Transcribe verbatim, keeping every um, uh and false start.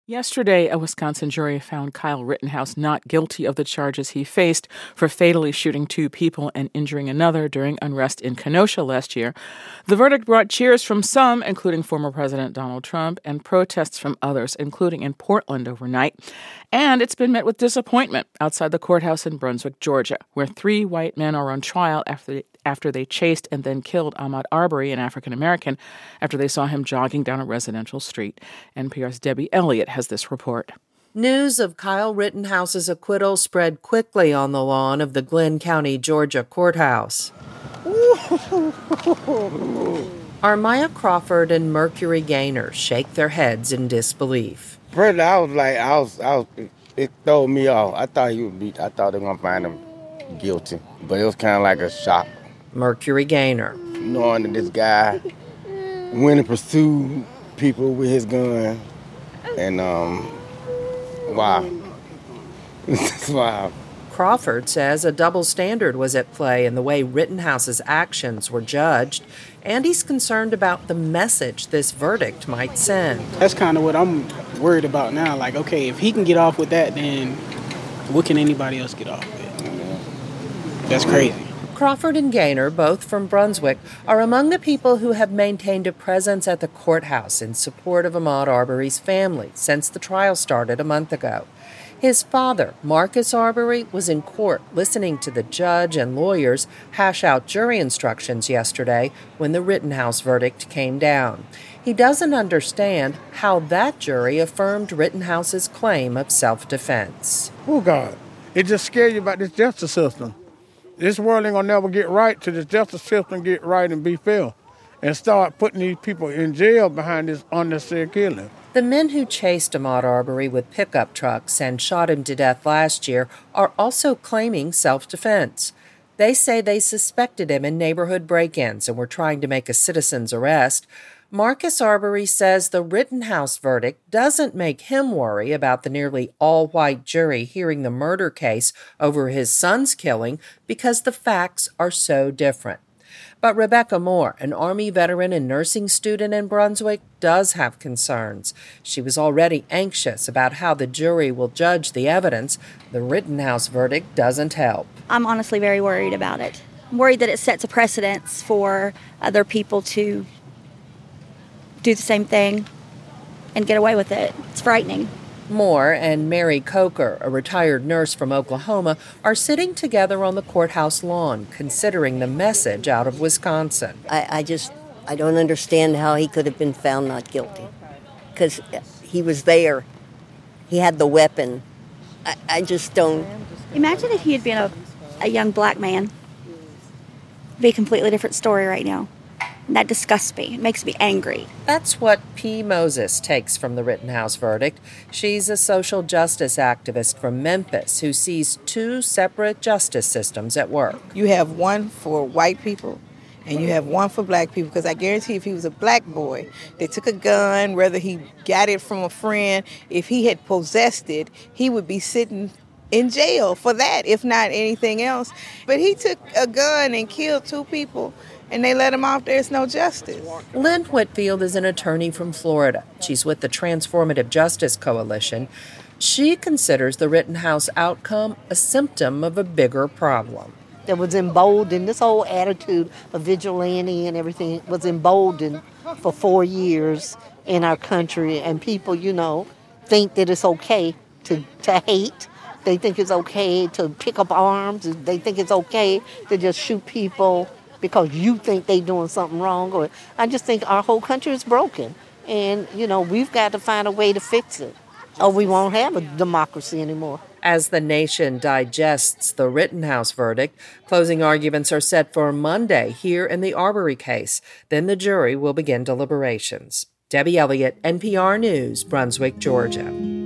Yesterday, a Wisconsin jury found Kyle Rittenhouse not guilty of the charges he faced for fatally shooting two people and injuring another during unrest in Kenosha last year. The verdict brought cheers from some, including former President Donald Trump, and protests from others, including in Portland overnight. And it's been met with disappointment outside the courthouse in Brunswick, Georgia, where three white men are on trial after they, after they chased and then killed Ahmaud Arbery, an African-American, after they saw him jogging down a residential street. N P R's Debbie Elliott has this report. News of Kyle Rittenhouse's acquittal spread quickly on the lawn of the Glenn County, Georgia courthouse. Armia Crawford and Mercury Gaynor shake their heads in disbelief. First, I was like, I was, I was, it threw me off. I thought he would be, I thought they were going to find him guilty, but it was kind of like a shock. Mercury Gaynor. Knowing that this guy went and pursued people with his gun, and um, wow. Wow. Crawford says a double standard was at play in the way Rittenhouse's actions were judged, and he's concerned about the message this verdict might send. That's kind of what I'm worried about now. Like, okay, if he can get off with that, then what can anybody else get off with? That's crazy. Crawford and Gaynor, both from Brunswick, are among the people who have maintained a presence at the courthouse in support of Ahmaud Arbery's family since the trial started a month ago. His father, Marcus Arbery, was in court listening to the judge and lawyers hash out jury instructions yesterday when the Rittenhouse verdict came down. He doesn't understand how that jury affirmed Rittenhouse's claim of self-defense. Oh, God. It just scares you about this justice system. This world ain't gonna never get right till the justice system get right and be fair and start putting these people in jail behind this unnecessary killing. The men who chased Ahmaud Arbery with pickup trucks and shot him to death last year are also claiming self-defense. They say they suspected him in neighborhood break-ins and were trying to make a citizen's arrest. Marcus Arbery says the Rittenhouse verdict doesn't make him worry about the nearly all-white jury hearing the murder case over his son's killing because the facts are so different. But Rebecca Moore, an Army veteran and nursing student in Brunswick, does have concerns. She was already anxious about how the jury will judge the evidence. The Rittenhouse verdict doesn't help. I'm honestly very worried about it. I'm worried that it sets a precedence for other people to do the same thing and get away with it. It's frightening. Moore and Mary Coker, a retired nurse from Oklahoma, are sitting together on the courthouse lawn, considering the message out of Wisconsin. I, I just, I don't understand how he could have been found not guilty. Because he was there. He had the weapon. I, I just don't... Imagine if he had been a, a young black man. It'd be a completely different story right now. And that disgusts me. It makes me angry. That's what P. Moses takes from the Rittenhouse verdict. She's a social justice activist from Memphis who sees two separate justice systems at work. You have one for white people and you have one for black people, because I guarantee if he was a black boy, they took a gun, whether he got it from a friend, if he had possessed it, he would be sitting in jail for that, if not anything else. But he took a gun and killed two people, and they let him off. There's no justice. Lynn Whitfield is an attorney from Florida. She's with the Transformative Justice Coalition. She considers the Rittenhouse outcome a symptom of a bigger problem. That was emboldened, this whole attitude of vigilante and everything was emboldened for four years in our country, and people, you know, think that it's okay to, to hate. They think it's okay to pick up arms. They think it's okay to just shoot people because you think they're doing something wrong. Or I just think our whole country is broken. And, you know, we've got to find a way to fix it, or we won't have a democracy anymore. As the nation digests the Rittenhouse verdict, closing arguments are set for Monday here in the Arbery case. Then the jury will begin deliberations. Debbie Elliott, N P R News, Brunswick, Georgia.